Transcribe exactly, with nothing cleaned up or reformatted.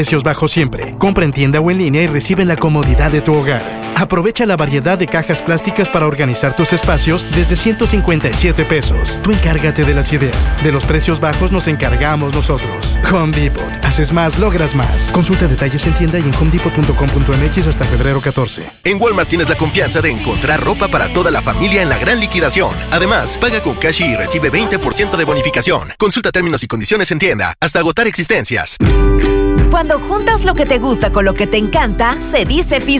Precios bajos siempre. Compra en tienda o en línea y recibe en la comodidad de tu hogar. Aprovecha la variedad de cajas plásticas para organizar tus espacios desde ciento cincuenta y siete pesos. Tú encárgate de las ideas. De los precios bajos nos encargamos nosotros. Home Depot. Haces más, logras más. Consulta detalles en tienda y en home depot punto com punto m x hasta febrero catorce. En Walmart tienes la confianza de encontrar ropa para toda la familia en la gran liquidación. Además, paga con Cashi y recibe veinte por ciento de bonificación. Consulta términos y condiciones en tienda hasta agotar existencias. Cuando juntas lo que te gusta con lo que te encanta, se dice